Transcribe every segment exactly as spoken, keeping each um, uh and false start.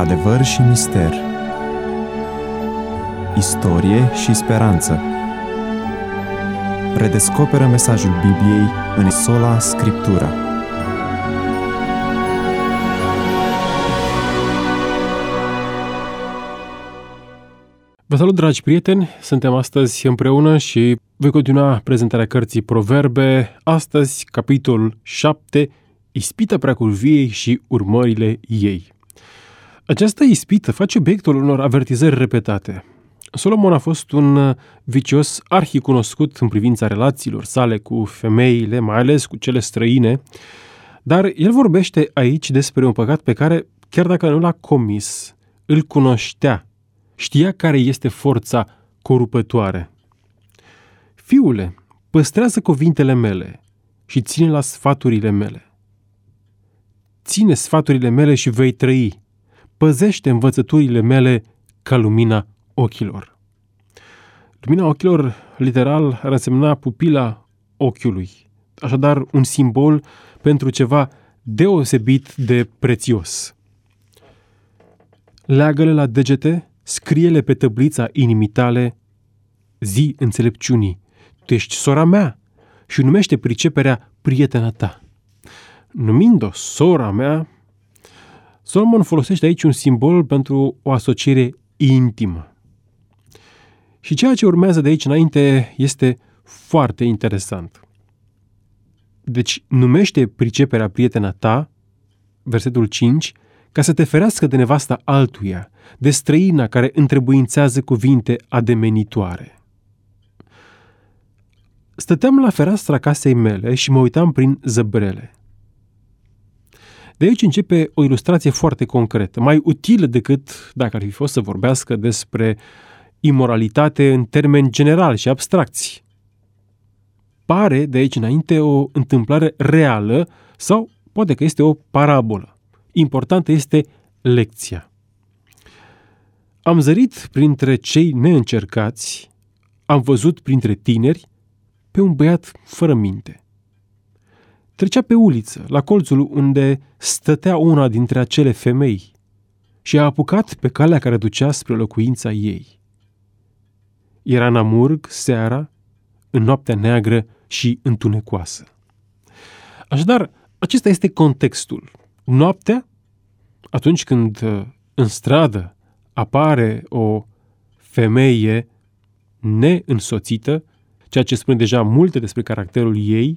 Adevăr și mister, istorie și speranță. Redescoperă mesajul Bibliei în sola Scriptura. Vă salut, dragi prieteni! Suntem astăzi împreună și voi continua prezentarea cărții Proverbe. Astăzi, capitolul șapte, ispita preacurviei și urmările ei. Această ispită face obiectul unor avertizări repetate. Solomon a fost un vicios arhicunoscut în privința relațiilor sale cu femeile, mai ales cu cele străine, dar el vorbește aici despre un păcat pe care, chiar dacă nu l-a comis, îl cunoștea. Știa care este forța corupătoare. Fiule, păstrează cuvintele mele și ține la sfaturile mele. Ține sfaturile mele și vei trăi. Păzește învățăturile mele ca lumina ochilor. Lumina ochilor, literal, ar însemna pupila ochiului. Așadar, un simbol pentru ceva deosebit de prețios. Leagă-le la degete, scrie-le pe tăblița inimii tale, zi înțelepciunii, tu ești sora mea, și numește priceperea prietena ta. Numind-o sora mea, Solomon folosește aici un simbol pentru o asociere intimă. Și ceea ce urmează de aici înainte este foarte interesant. Deci, numește priceperea prietena ta, versetul cinci, ca să te ferească de nevasta altuia, de străina care întrebuințează cuvinte ademenitoare. Stăteam la fereastra casei mele și mă uitam prin zăbrele. De aici începe o ilustrație foarte concretă, mai utilă decât dacă ar fi fost să vorbească despre imoralitate în termeni generali și abstracți. Pare de aici înainte o întâmplare reală sau poate că este o parabolă. Importantă este lecția. Am zărit printre cei neîncercați, am văzut printre tineri pe un băiat fără minte. Trecea pe uliță, la colțul unde stătea una dintre acele femei și a apucat pe calea care ducea spre locuința ei. Era în amurg seara, în noaptea neagră și întunecoasă. Așadar, acesta este contextul. Noaptea, atunci când în stradă apare o femeie neînsoțită, ceea ce spune deja multe despre caracterul ei.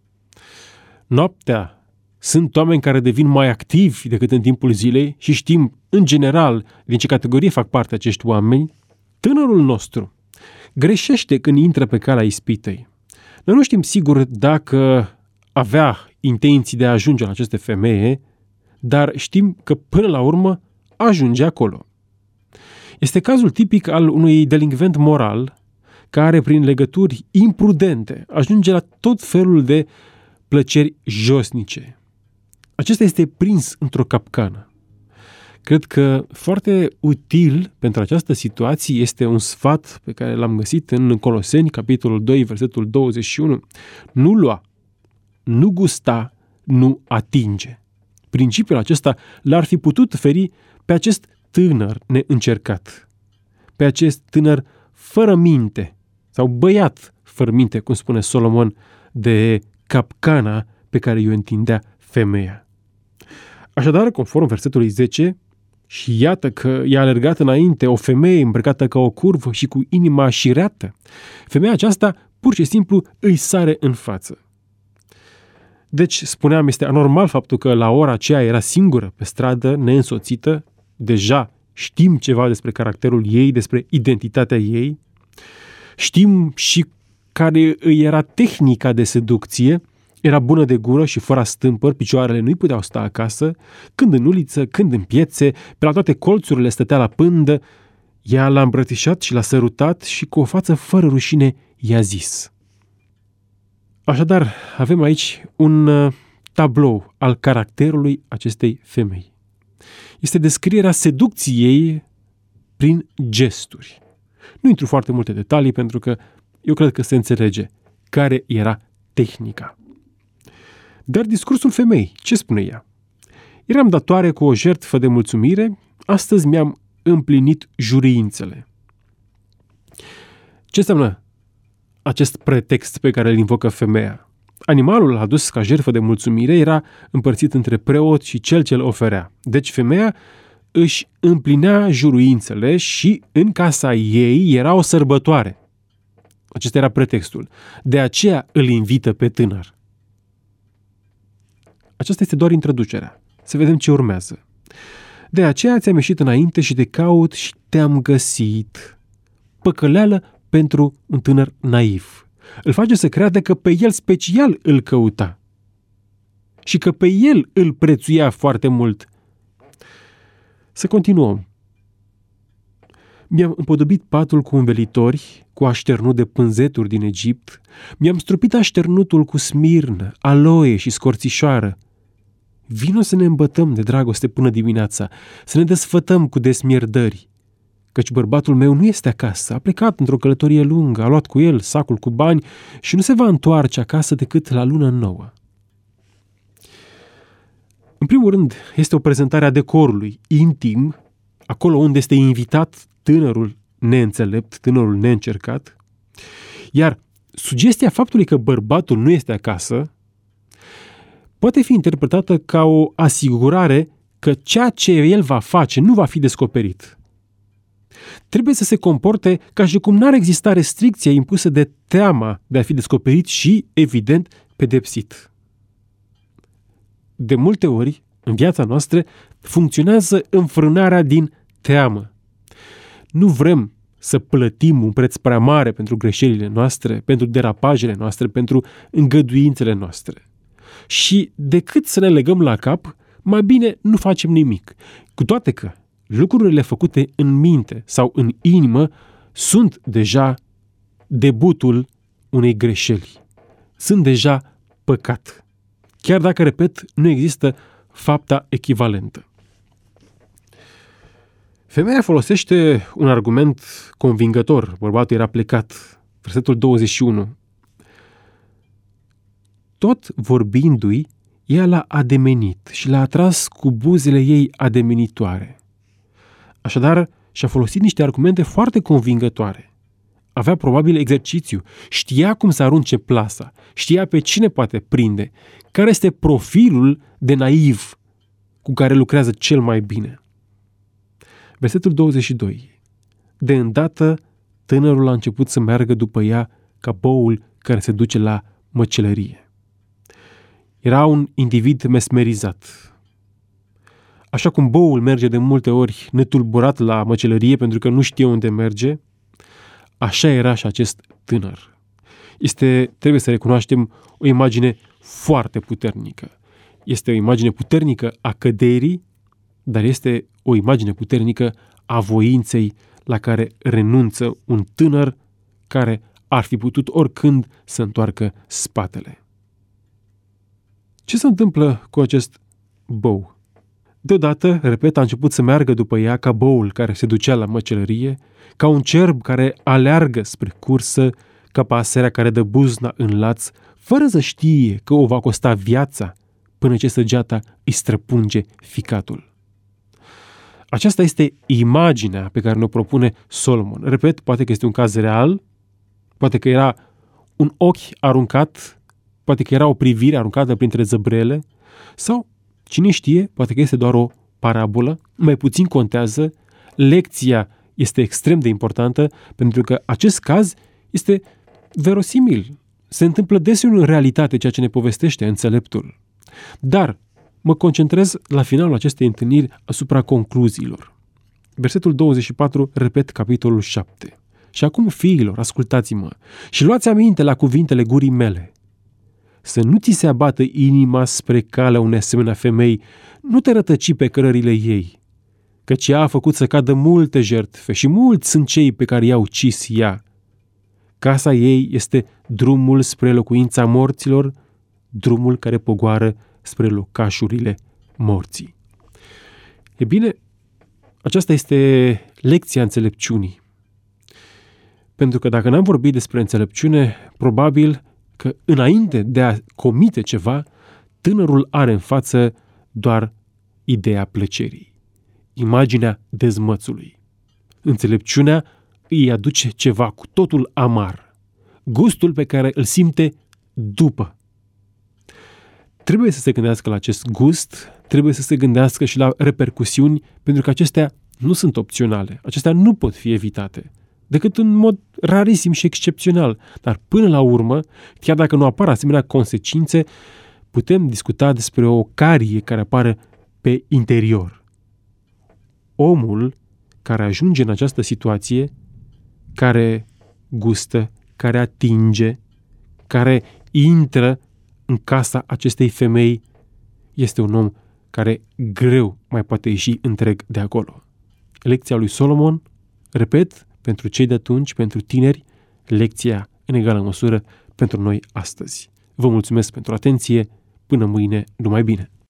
Noaptea sunt oameni care devin mai activi decât în timpul zilei și știm, în general, din ce categorie fac parte acești oameni. Tânărul nostru greșește când intră pe calea ispitei. Noi nu știm sigur dacă avea intenții de a ajunge la aceste femei, dar știm că până la urmă ajunge acolo. Este cazul tipic al unui delinvent moral care, prin legături imprudente, ajunge la tot felul de plăceri josnice. Acesta este prins într-o capcană. Cred că foarte util pentru această situație este un sfat pe care l-am găsit în Coloseni, capitolul doi, versetul douăzeci și unu. Nu lua, nu gusta, nu atinge. Principiul acesta l-ar fi putut feri pe acest tânăr neîncercat, pe acest tânăr fără minte, sau băiat fără minte, cum spune Solomon, de capcana pe care i-o întindea femeia. Așadar, conform versetului zece, și iată că i-a alergat înainte o femeie îmbrăcată ca o curvă și cu inima șireată, femeia aceasta pur și simplu îi sare în față. Deci, spuneam, este anormal faptul că la ora aceea era singură pe stradă, neînsoțită. Deja știm ceva despre caracterul ei, despre identitatea ei. Știm și care îi era tehnica de seducție. Era bună de gură și fără stâmpări, picioarele nu-i puteau sta acasă. Când în uliță, când în piețe, pe la toate colțurile stătea la pândă. Ea l-a îmbrățișat și l-a sărutat și cu o față fără rușine i-a zis. Așadar, avem aici un uh, tablou al caracterului acestei femei. Este descrierea seducției prin gesturi. Nu intru foarte multe detalii pentru că eu cred că se înțelege care era tehnica. Dar discursul femeii, ce spune ea? Eram datoare cu o jertfă de mulțumire, astăzi mi-am împlinit juriințele. Ce înseamnă acest pretext pe care îl invocă femeia? Animalul adus ca jertfă de mulțumire era împărțit între preot și cel ce îl oferea. Deci femeia își împlinea juruințele și în casa ei era o sărbătoare. Acesta era pretextul. De aceea îl invită pe tânăr. Aceasta este doar introducerea. Să vedem ce urmează. De aceea ți-am ieșit înainte și te caut și te-am găsit. Păcăleală pentru un tânăr naiv. Îl face să creadă că pe el special îl căuta și că pe el îl prețuia foarte mult. Să continuăm. Mi-am împodobit patul cu învelitori, cu așternut de pânzeturi din Egipt, mi-am strupit așternutul cu smirnă, aloe și scorțișoară. Vino să ne îmbătăm de dragoste până dimineața, să ne desfătăm cu desmierdări, căci bărbatul meu nu este acasă, a plecat într-o călătorie lungă, a luat cu el sacul cu bani și nu se va întoarce acasă decât la lună nouă. În primul rând, este o prezentare a decorului intim, acolo unde este invitat tânărul neînțelept, tânărul neîncercat, iar sugestia faptului că bărbatul nu este acasă poate fi interpretată ca o asigurare că ceea ce el va face nu va fi descoperit. Trebuie să se comporte ca și cum n-ar exista restricția impusă de teama de a fi descoperit și, evident, pedepsit. De multe ori, în viața noastră, funcționează înfrânarea din teamă. Nu vrem să plătim un preț prea mare pentru greșelile noastre, pentru derapajele noastre, pentru îngăduințele noastre. Și decât să ne legăm la cap, mai bine nu facem nimic. Cu toate că lucrurile făcute în minte sau în inimă sunt deja debutul unei greșeli. Sunt deja păcat. Chiar dacă, repet, nu există fapta echivalentă. Femeia folosește un argument convingător. Bărbatul era plecat. Versetul douăzeci și unu. Tot vorbindu-i, ea l-a ademenit și l-a atras cu buzele ei ademenitoare. Așadar, și-a folosit niște argumente foarte convingătoare. Avea probabil exercițiu, știa cum să arunce plasa, știa pe cine poate prinde, care este profilul de naiv cu care lucrează cel mai bine. Versetul douăzeci și doi. De îndată, tânărul a început să meargă după ea ca boul care se duce la măcelărie. Era un individ mesmerizat. Așa cum boul merge de multe ori netulburat la măcelărie pentru că nu știe unde merge, așa era și acest tânăr. Este, trebuie să recunoaștem, o imagine foarte puternică. Este o imagine puternică a căderii, dar este o imagine puternică a voinței la care renunță un tânăr care ar fi putut oricând să întoarcă spatele. Ce se întâmplă cu acest bou? Deodată, repet, a început să meargă după ea ca boul care se ducea la măcelărie, ca un cerb care aleargă spre cursă, ca pasărea care dă buzna în laț, fără să știe că o va costa viața până ce săgeata îi străpunge ficatul. Aceasta este imaginea pe care ne-o propune Solomon. Repet, poate că este un caz real, poate că era un ochi aruncat, poate că era o privire aruncată printre zăbrele, sau, cine știe, poate că este doar o parabolă, mai puțin contează, lecția este extrem de importantă, pentru că acest caz este verosimil. Se întâmplă deseori în realitate ceea ce ne povestește înțeleptul. Dar mă concentrez la finalul acestei întâlniri asupra concluziilor. Versetul douăzeci și patru, repet capitolul șapte. Și acum, fiilor, ascultați-mă și luați aminte la cuvintele gurii mele. Să nu ți se abată inima spre calea unei asemenea femei, nu te rătăci pe cărările ei, căci ea a făcut să cadă multe jertfe și mulți sunt cei pe care i-a ucis ea. Casa ei este drumul spre locuința morților, drumul care pogoară spre locașurile morții. E bine, aceasta este lecția înțelepciunii. Pentru că dacă n-am vorbit despre înțelepciune, probabil că înainte de a comite ceva, tânărul are în față doar ideea plăcerii. imaginea dezmățului. Înțelepciunea îi aduce ceva cu totul amar, gustul pe care îl simte după. Trebuie să se gândească la acest gust, trebuie să se gândească și la repercusiuni, pentru că acestea nu sunt opționale, acestea nu pot fi evitate, decât în mod rarisim și excepțional. Dar până la urmă, chiar dacă nu apar asemenea consecințe, putem discuta despre o carie care apare pe interior. Omul care ajunge în această situație, care gustă, care atinge, care intră în casa acestei femei, este un om care greu mai poate ieși întreg de acolo. Lecția lui Solomon, repet, pentru cei de atunci, pentru tineri, lecția în egală măsură pentru noi astăzi. Vă mulțumesc pentru atenție, până mâine, numai bine!